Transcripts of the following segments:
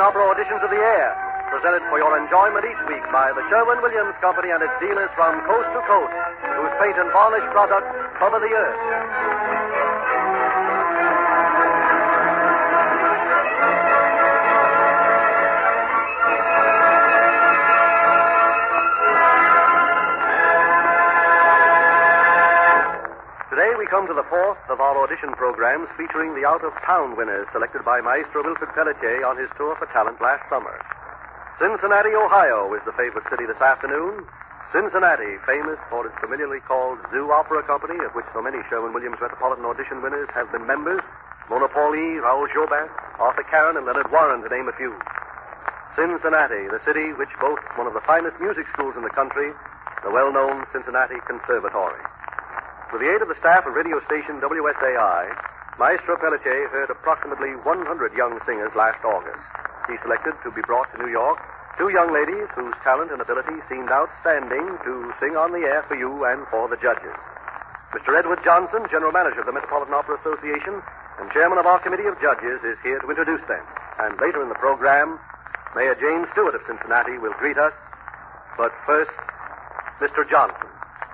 Opera Audition to the Air, presented for your enjoyment each week by the Sherwin-Williams Company and its dealers from coast to coast, whose paint and varnish products cover the earth. Today we come to the fourth of our audition programs featuring the out-of-town winners selected by Maestro Wilfred Pelletier on his tour for talent last summer. Cincinnati, Ohio is the favorite city this afternoon. Cincinnati, famous for its familiarly called Zoo Opera Company, of which so many Sherwin-Williams Metropolitan Audition winners have been members. Mona Pauli, Raoul Jobin, Arthur Karen, and Leonard Warren, to name a few. Cincinnati, the city which boasts one of the finest music schools in the country, the well-known Cincinnati Conservatory. With the aid of the staff of radio station WSAI, Maestro Pelletier heard approximately 100 young singers last August. He selected to be brought to New York 2 young ladies whose talent and ability seemed outstanding to sing on the air for you and for the judges. Mr. Edward Johnson, General Manager of the Metropolitan Opera Association and Chairman of our Committee of Judges, is here to introduce them. And later in the program, Mayor James Stewart of Cincinnati will greet us. But first, Mr. Johnson.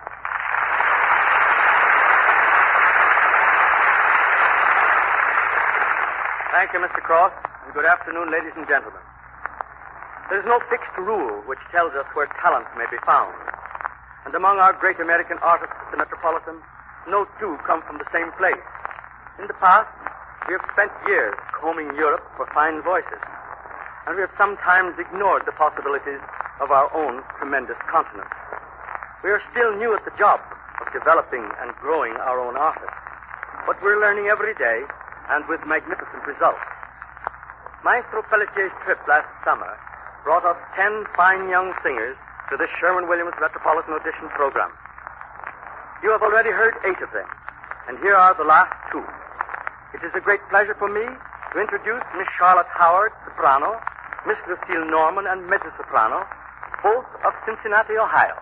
Thank you, Mr. Cross, and good afternoon, ladies and gentlemen. There is no fixed rule which tells us where talent may be found. And among our great American artists at the Metropolitan, no two come from the same place. In the past, we have spent years combing Europe for fine voices, and we have sometimes ignored the possibilities of our own tremendous continent. We are still new at the job of developing and growing our own artists, but we're learning every day and with magnificent results. Maestro Pelletier's trip last summer brought us 10 fine young singers to the Sherwin-Williams Metropolitan Audition program. You have already heard 8 of them, and here are the last 2. It is a great pleasure for me to introduce Miss Charlotte Howard, soprano, Miss Lucille Norman, and mezzo-soprano, both of Cincinnati, Ohio.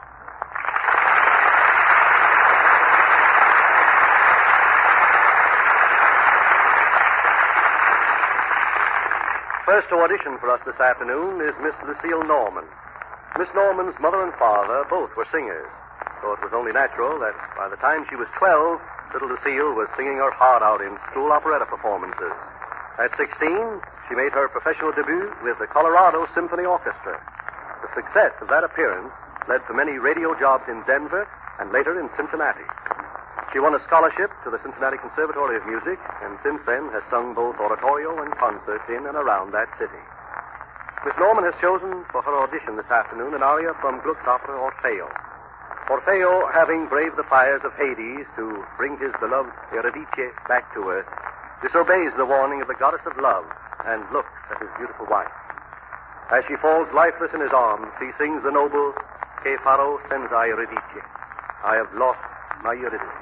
First to audition for us this afternoon is Miss Lucille Norman. Miss Norman's mother and father both were singers, so it was only natural that by the time she was 12, little Lucille was singing her heart out in school operetta performances. At 16, she made her professional debut with the Colorado Symphony Orchestra. The success of that appearance led to many radio jobs in Denver and later in Cincinnati. She won a scholarship to the Cincinnati Conservatory of Music, and since then has sung both oratorio and concerts in and around that city. Miss Norman has chosen for her audition this afternoon an aria from Gluck's opera Orfeo. Orfeo, having braved the fires of Hades to bring his beloved Eurydice back to earth, disobeys the warning of the goddess of love and looks at his beautiful wife. As she falls lifeless in his arms, he sings the noble Che farò senza Eurydice. I have lost my Eurydice.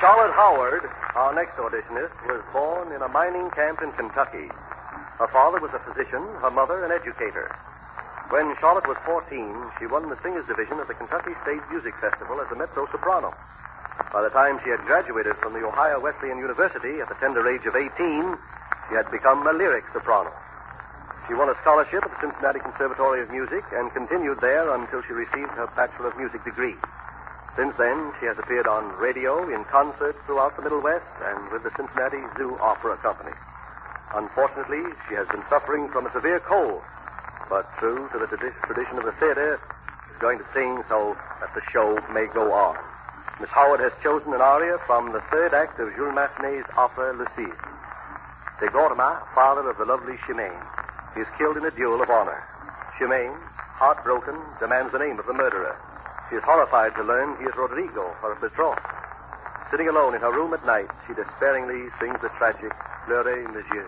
Charlotte Howard, our next auditionist, was born in a mining camp in Kentucky. Her father was a physician, her mother an educator. When Charlotte was 14, she won the singers division of the Kentucky State Music Festival as a mezzo-soprano. By the time she had graduated from the Ohio Wesleyan University at the tender age of 18, she had become a lyric soprano. She won a scholarship at the Cincinnati Conservatory of Music and continued there until she received her Bachelor of Music degree. Since then, she has appeared on radio, in concerts throughout the Middle West, and with the Cincinnati Zoo Opera Company. Unfortunately, she has been suffering from a severe cold, but true to the tradition of the theater, is going to sing so that the show may go on. Miss Howard has chosen an aria from the third act of Jules Massenet's opera Lucille. C'est Gorma, father of the lovely Chimène. He is killed in a duel of honor. Chimène, heartbroken, demands the name of the murderer. She is horrified to learn he is Rodrigo, her betrothed. Sitting alone in her room at night, she despairingly sings the tragic Pleurez, Monsieur.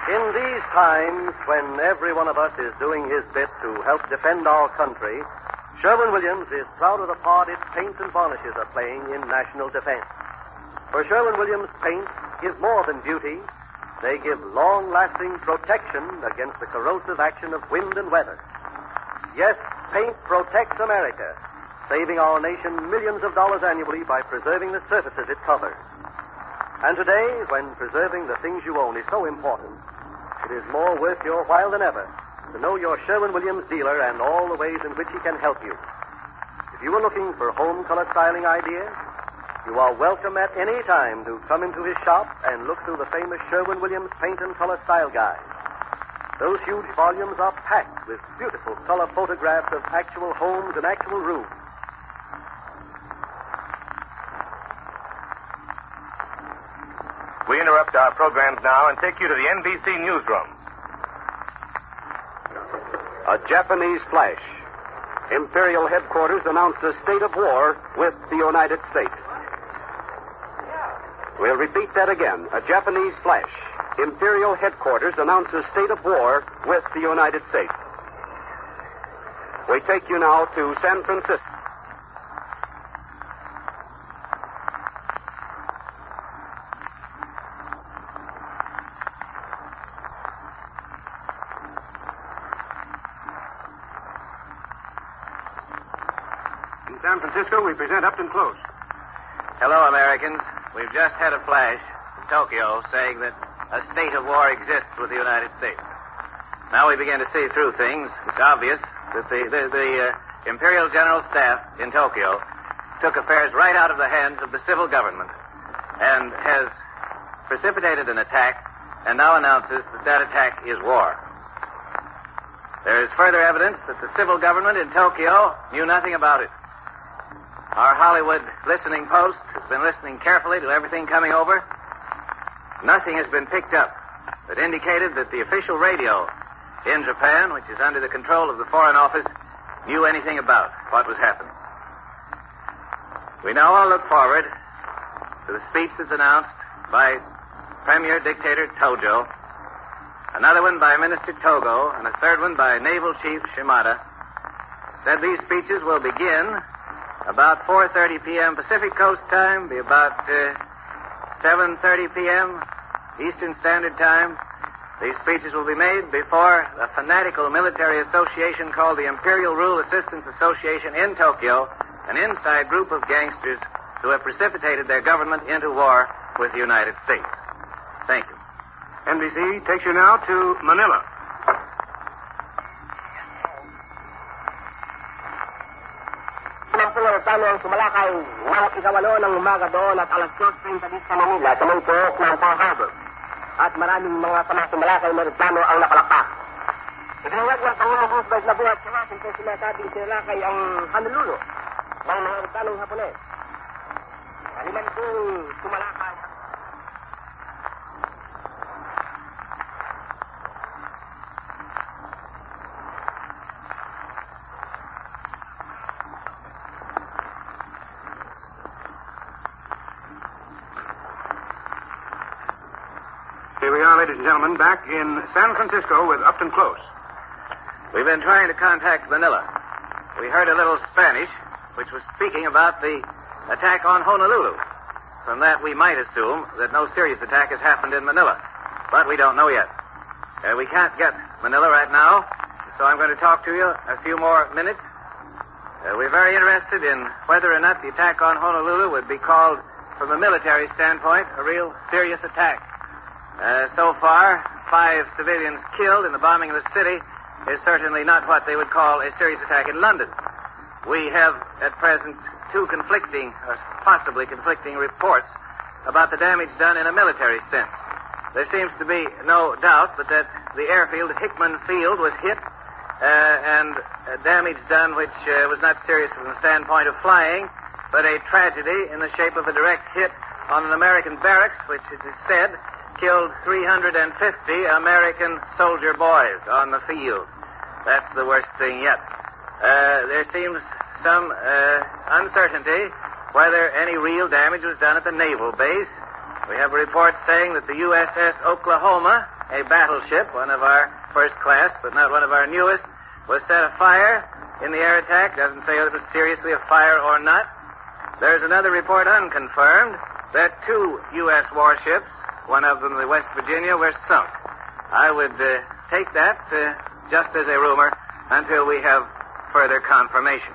In these times when every one of us is doing his bit to help defend our country, Sherwin-Williams is proud of the part its paints and varnishes are playing in national defense. For Sherwin-Williams paints give more than beauty. They give long-lasting protection against the corrosive action of wind and weather. Yes, paint protects America, saving our nation millions of dollars annually by preserving the surfaces it covers. And today, when preserving the things you own is so important, it is more worth your while than ever to know your Sherwin-Williams dealer and all the ways in which he can help you. If you are looking for home color styling ideas, you are welcome at any time to come into his shop and look through the famous Sherwin-Williams Paint and Color Style Guide. Those huge volumes are packed with beautiful color photographs of actual homes and actual rooms. We interrupt our programs now and take you to the NBC newsroom. A Japanese flash. Imperial headquarters announced a state of war with the United States. We'll repeat that again. A Japanese flash. Imperial headquarters announced a state of war with the United States. We take you now to San Francisco. In San Francisco, we present Upton Close. Hello, Americans. We've just had a flash from Tokyo saying that a state of war exists with the United States. Now we begin to see through things. It's obvious that the Imperial General Staff in Tokyo took affairs right out of the hands of the civil government and has precipitated an attack and now announces that that attack is war. There is further evidence that the civil government in Tokyo knew nothing about it. Our Hollywood listening post has been listening carefully to everything coming over. Nothing has been picked up that indicated that the official radio in Japan, which is under the control of the Foreign Office, knew anything about what was happening. We now all look forward to the speech that's announced by Premier Dictator Tojo, another one by Minister Togo, and a third one by Naval Chief Shimada. Said these speeches will begin about 4:30 p.m. Pacific Coast time, be about 7:30 p.m. Eastern Standard Time. These speeches will be made before a fanatical military association called the Imperial Rule Assistance Association in Tokyo, an inside group of gangsters who have precipitated their government into war with the United States. Thank you. NBC takes you now to Manila. Plano ang sumalakay ng ikawalo ng umaga doon at alas 2:30 sa Manila sa may pook ng Pearl Harbor. At maraming mga sumalakay na plano ang napalakpak. Itinawag ng Pangulong Roosevelt na buhat sa Washington sinasabing sinalakay ang Honolulu ng mga planong Hapones. Aliman kong sumalakay. Here we are, ladies and gentlemen, back in San Francisco with Upton Close. We've been trying to contact Manila. We heard a little Spanish, which was speaking about the attack on Honolulu. From that, we might assume that no serious attack has happened in Manila. But we don't know yet. We can't get Manila right now, so I'm going to talk to you a few more minutes. We're very interested in whether or not the attack on Honolulu would be called, from a military standpoint, a real serious attack. So far, 5 civilians killed in the bombing of the city is certainly not what they would call a serious attack in London. We have, at present, 2 conflicting, or possibly conflicting reports about the damage done in a military sense. There seems to be no doubt but that the airfield at Hickman Field was hit and damage done which was not serious from the standpoint of flying, but a tragedy in the shape of a direct hit on an American barracks, which it is said killed 350 American soldier boys on the field. That's the worst thing yet. There seems some uncertainty whether any real damage was done at the naval base. We have a report saying that the USS Oklahoma a battleship, one of our first class, but not one of our newest, was set afire in the air attack. Doesn't say whether it was seriously afire or not. There's another report unconfirmed that 2 U.S. warships, one of them the West Virginia, were sunk. I would take that just as a rumor until we have further confirmation.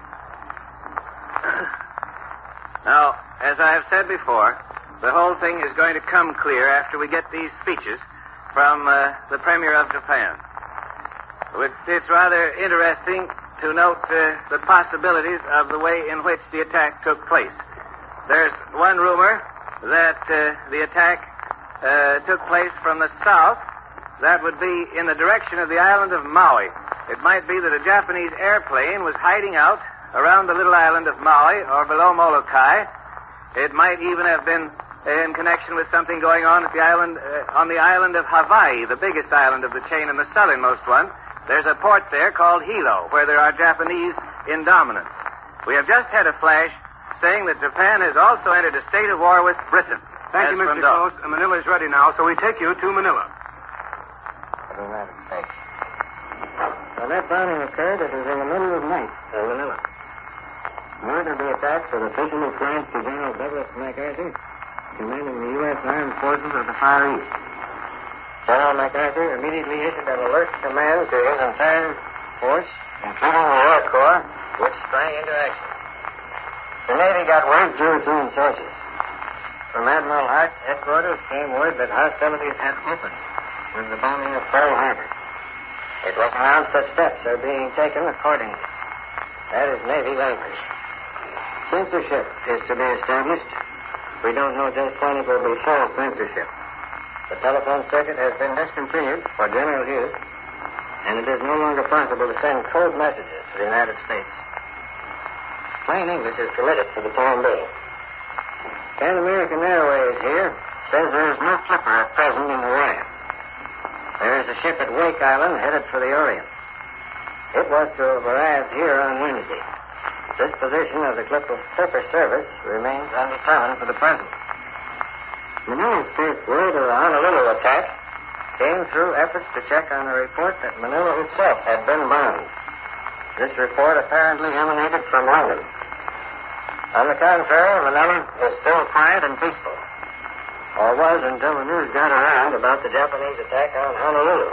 Now, as I have said before, the whole thing is going to come clear after we get these speeches from the Premier of Japan. It's rather interesting to note the possibilities of the way in which the attack took place. There's one rumor that the attack took place from the south. That would be in the direction of the island of Maui. It might be that a Japanese airplane was hiding out around the little island of Maui or below Molokai. It might even have been in connection with something going on at the island, on the island of Hawaii, the biggest island of the chain and the southernmost one. There's a port there called Hilo, where there are Japanese in dominance. We have just had a flash saying that Japan has also entered a state of war with Britain. Thank you, Mr. Close. Manila is ready now, so we take you to Manila. The United States. When that bombing occurred, it was in the middle of night in Manila. Word of the attacks was officially flashed to General Douglas MacArthur, commanding the U.S. Armed Forces of the Far East. General MacArthur immediately issued an alert command to his entire force, including the Air Corps, which sprang into action. The Navy got word through its own sources. From Admiral Hart's headquarters came word that hostilities had opened with the bombing of Pearl Harbor. It was announced that steps are being taken accordingly. That is Navy language. Censorship is to be established. We don't know just when it will be full censorship. The telephone circuit has been discontinued for general use, and it is no longer possible to send code messages to the United States. Plain English is permitted for the time being. Pan American Airways here says there is no clipper at present in the way. There is a ship at Wake Island headed for the Orient. It was to have arrived here on Wednesday. This position of the clipper service remains undetermined for the present. Manila's first word of the Honolulu attack came through efforts to check on a report that Manila itself had been bombed. This report apparently emanated from London. On the contrary, Manila is still quiet and peaceful, or was until the news got around about the Japanese attack on Honolulu.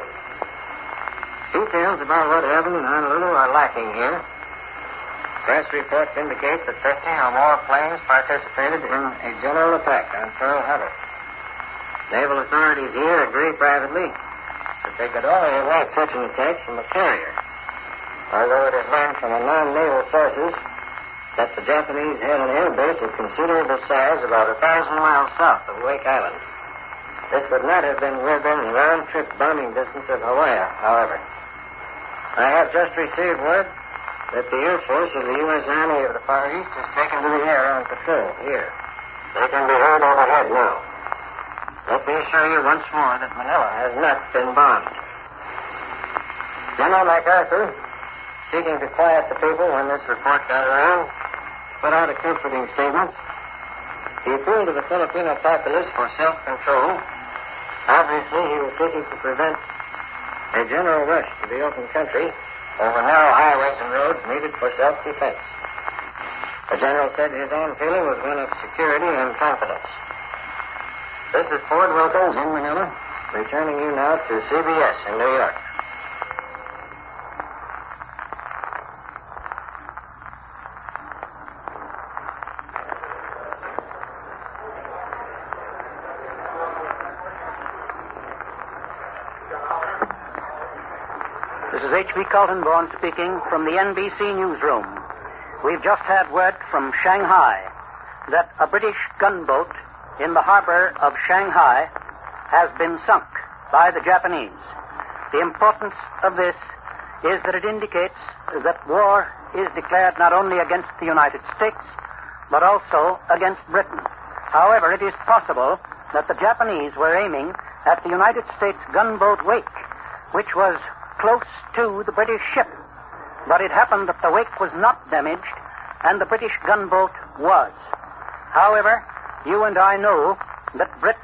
Details about what happened in Honolulu are lacking here. Press reports indicate that 50 or more planes participated in a general attack on Pearl Harbor. Naval authorities here agree privately that they could only await such an attack from a carrier, although it is learned from non-naval sources that the Japanese had an air base of considerable size about 1,000 miles south of Wake Island. This would not have been within round-trip bombing distance of Hawaii, however. I have just received word that the Air Force of the U.S. Army of the Far East has taken to the air on patrol here. They can be heard overhead now. Let me assure you once more that Manila has not been bombed. General MacArthur, seeking to quiet the people when this report got around, put out a comforting statement. He appealed to the Filipino populace for self-control. Obviously, he was seeking to prevent a general rush to the open country over narrow highways and roads needed for self-defense. The general said his own feeling was one of security and confidence. This is Ford Wilkins in Manila, returning you now to CBS in New York. This is H.B. Kaltenborn speaking from the NBC newsroom. We've just had word from Shanghai that a British gunboat in the harbor of Shanghai has been sunk by the Japanese. The importance of this is that it indicates that war is declared not only against the United States, but also against Britain. However, it is possible that the Japanese were aiming at the United States gunboat Wake, which was close to the British ship. But it happened that the Wake was not damaged, and the British gunboat was. However, you and I know that Britain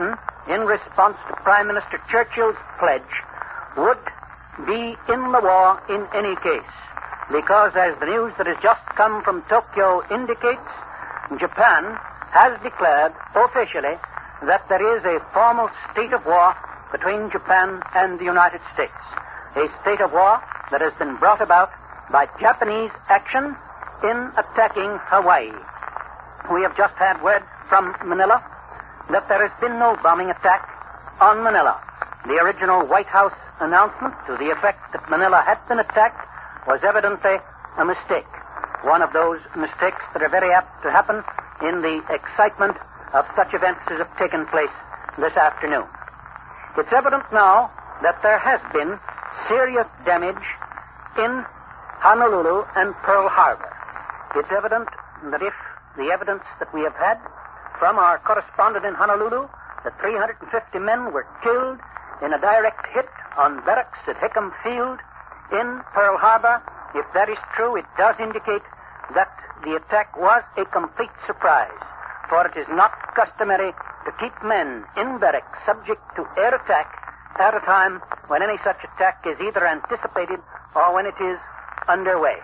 in response to Prime Minister Churchill's pledge, would be in the war in any case, because as the news that has just come from Tokyo indicates, Japan has declared officially that there is a formal state of war between Japan and the United States, a state of war that has been brought about by Japanese action in attacking Hawaii. We have just had word from Manila that there has been no bombing attack on Manila. The original White House announcement to the effect that Manila had been attacked was evidently a mistake, one of those mistakes that are very apt to happen in the excitement of such events as have taken place this afternoon. It's evident now that there has been serious damage in Honolulu and Pearl Harbor. It's evident that if the evidence that we have had from our correspondent in Honolulu, that 350 men were killed in a direct hit on barracks at Hickam Field in Pearl Harbor, if that is true, it does indicate that the attack was a complete surprise, for it is not customary to keep men in barracks subject to air attack at a time when any such attack is either anticipated or when it is underway.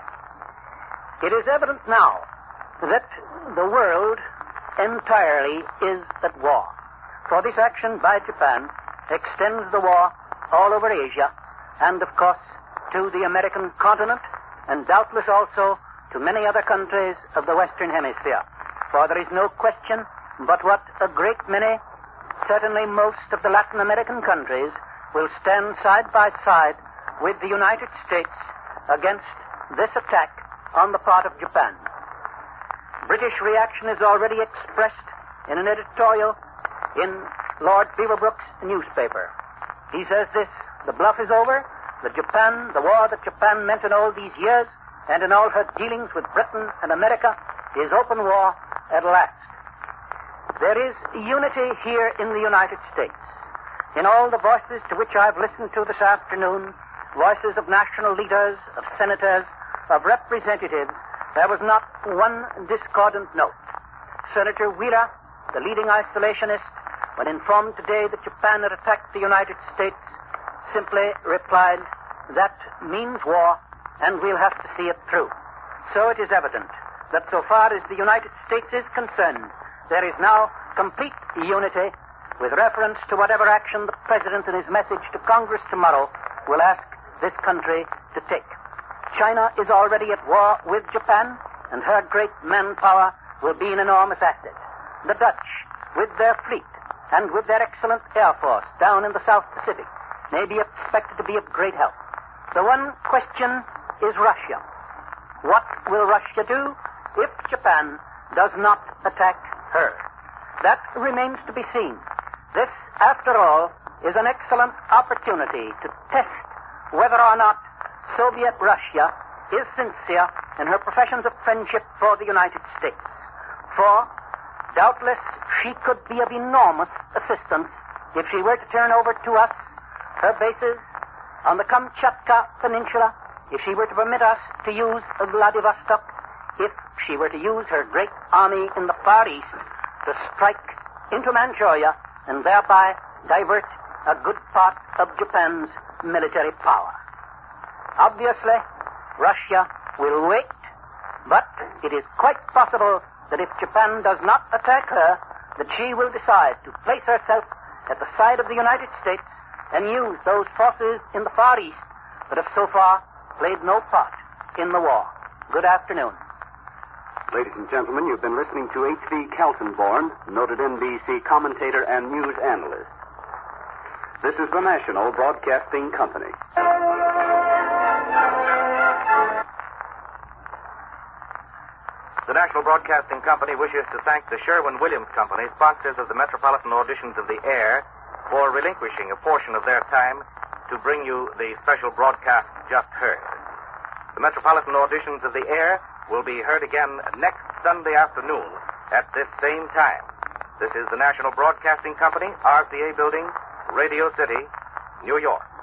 It is evident now that the world entirely is at war, for this action by Japan extends the war all over Asia and, of course, to the American continent and doubtless also to many other countries of the Western Hemisphere. For there is no question but what a great many, certainly most of the Latin American countries, will stand side by side with the United States against this attack on the part of Japan. British reaction is already expressed in an editorial in Lord Beaverbrook's newspaper. He says this: the bluff is over. The war that Japan meant in all these years and in all her dealings with Britain and America is open war at last. There is unity here in the United States. In all the voices to which I've listened to this afternoon, voices of national leaders, of senators, of representatives, there was not one discordant note. Senator Wheeler, the leading isolationist, when informed today that Japan had attacked the United States, simply replied, "That means war, and we'll have to see it through." So it is evident that so far as the United States is concerned, there is now complete unity with reference to whatever action the President in his message to Congress tomorrow will ask this country to take. China is already at war with Japan, and her great manpower will be an enormous asset. The Dutch, with their fleet and with their excellent air force down in the South Pacific, may be expected to be of great help. The one question is Russia. What will Russia do if Japan does not attack her? That remains to be seen. This, after all, is an excellent opportunity to test whether or not Soviet Russia is sincere in her professions of friendship for the United States. For, doubtless, she could be of enormous assistance if she were to turn over to us her bases on the Kamchatka Peninsula, if she were to permit us to use Vladivostok, if she were to use her great army in the Far East to strike into Manchuria and thereby divert a good part of Japan's military power. Obviously, Russia will wait, but it is quite possible that if Japan does not attack her, that she will decide to place herself at the side of the United States and use those forces in the Far East that have so far played no part in the war. Good afternoon. Ladies and gentlemen, you've been listening to H.V. Kaltenborn, noted NBC commentator and news analyst. This is the National Broadcasting Company. The National Broadcasting Company wishes to thank the Sherwin-Williams Company, sponsors of the Metropolitan Auditions of the Air, for relinquishing a portion of their time to bring you the special broadcast just heard. The Metropolitan Auditions of the Air will be heard again next Sunday afternoon at this same time. This is the National Broadcasting Company, RCA Building, Radio City, New York.